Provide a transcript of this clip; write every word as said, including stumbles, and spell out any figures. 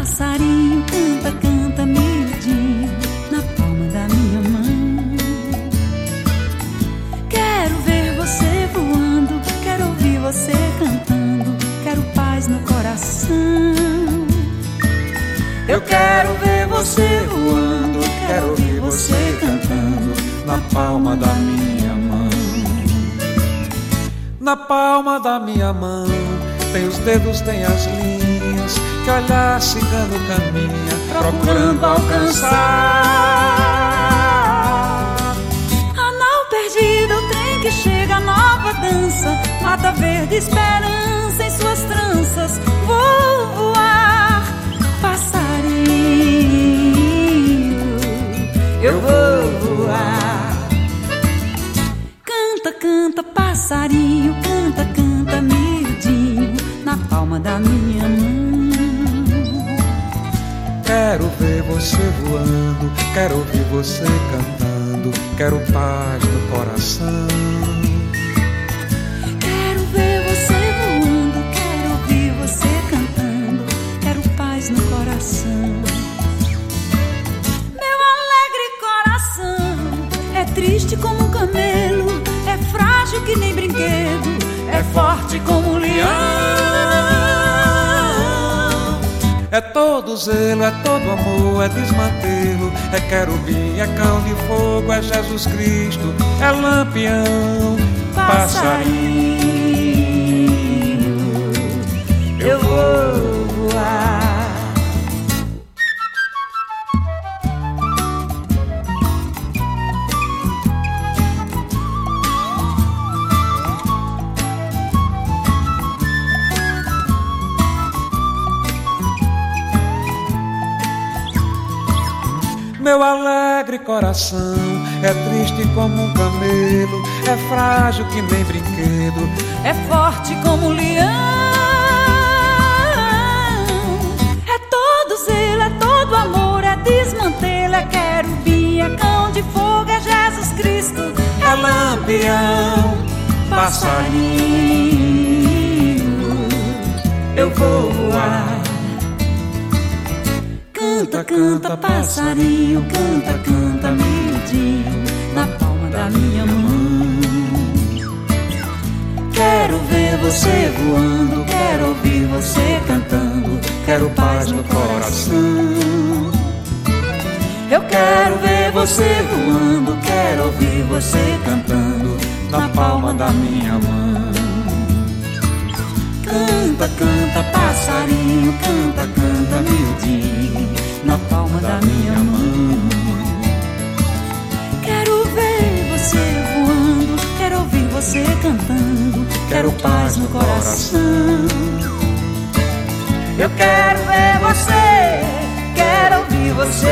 passarinho, canta, canta, miudinho, na palma da minha mão. Quero ver você voando, quero ouvir você cantando, quero paz no coração. Eu quero ver você voando, quero ouvir você cantando, na palma da minha mão. Na palma da minha mão, tem os dedos, tem as linhas, que olhar cigano caminha, procurando alcançar. Anal perdido, o trem que chega, nova dança, mata verde, esperança em suas tranças. Vou voar, passarinho, eu vou voar. Canta, canta, passarinho, canta, canta, miudinho, na palma da minha mão. Quero ver você voando, quero ouvir você cantando, quero paz no coração. Quero ver você voando, quero ouvir você cantando, quero paz no coração. Meu alegre coração é triste como um camelo, é frágil que nem brinquedo, é forte como um leão. É todo zelo, é todo amor, é desmantelo, é querubim, é cão de fogo, é Jesus Cristo, é lampião, passarinho, eu vou voar. Meu alegre coração é triste como um camelo, é frágil que nem brinquedo, é forte como um leão. É todo zelo, é todo amor, é desmantelo, é querubim, é cão de fogo, é Jesus Cristo, é lampião, passarinho, eu vou voar. Canta, canta, passarinho, canta, canta, miudinho, na palma da minha mão. Quero ver você voando, quero ouvir você cantando, quero paz no coração. Eu quero ver você voando, quero ouvir você cantando, na palma da minha mão. Canta, canta, passarinho, canta, canta, miudinho, na palma da minha mão. Quero ver você voando, quero ouvir você cantando, quero paz no coração. Eu quero ver você, quero ouvir você